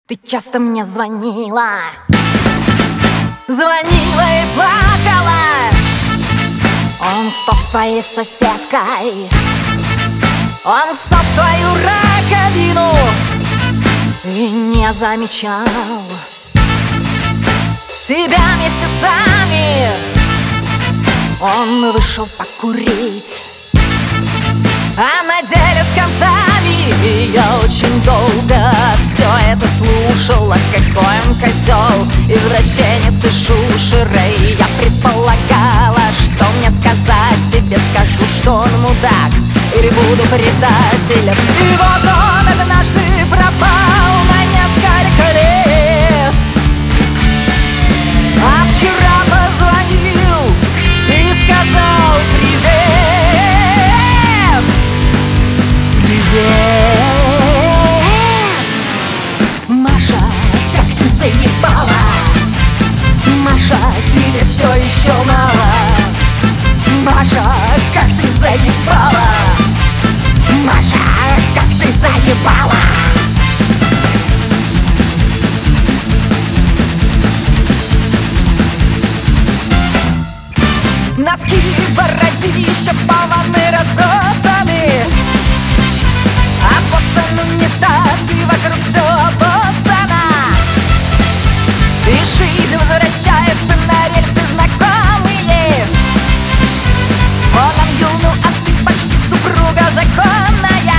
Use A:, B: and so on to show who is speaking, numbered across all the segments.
A: Ты часто мне звонила и плакала. Он спал с твоей соседкой, он сел в твою раковину и не замечал тебя месяцами. Он вышел покурить, а на деле с концами. И я очень долго все это слушала. Какой он козел, извращенец и шушера. И я предполагала, что мне сказать тебе. Скажу, что он мудак, или буду предателем. И вот он однажды пропал на несколько лет, а вчера позвонил и сказал привет. Маша, как ты заебала. Маша, тебе все еще мало. Маша, как ты заебала. Маша, как ты заебала. Носки, бородища, полованы разбросаны, обоссан унитаз, и вокруг все обоссано. И жизнь возвращается на рельсы знакомые. Он ангел, ну а ты почти супруга законная.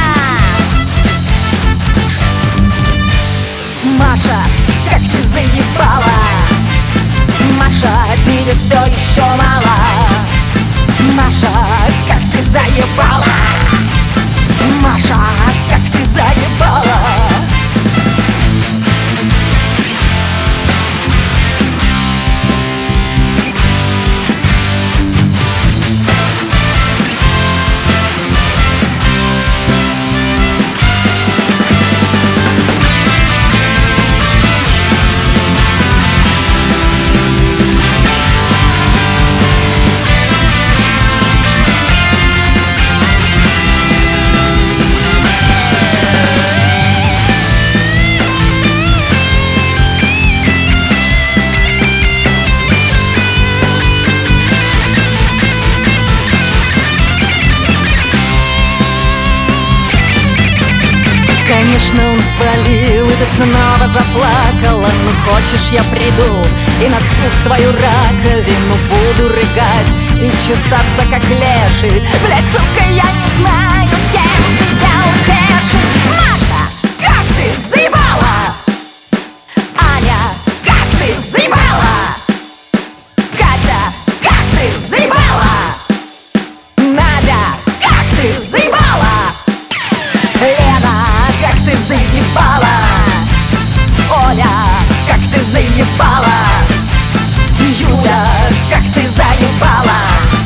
A: Маша, как ты заебала. Маша, тебе все еще мало. Маша, как ты заебала. Маша, как ты заебала. Конечно, он свалил, и ты снова заплакала. Ну хочешь, я приду и носу в твою раковину. Буду рыгать и чесаться, как леший. Блять, сука, я не знаю, чем тебя утешить. Маша, как ты заебала. Аня, как ты заебала. Катя, как ты заебала. Надя, как ты заебала. Лена, как ты заебала. Оля, как ты заебала. Юля, как ты заебала.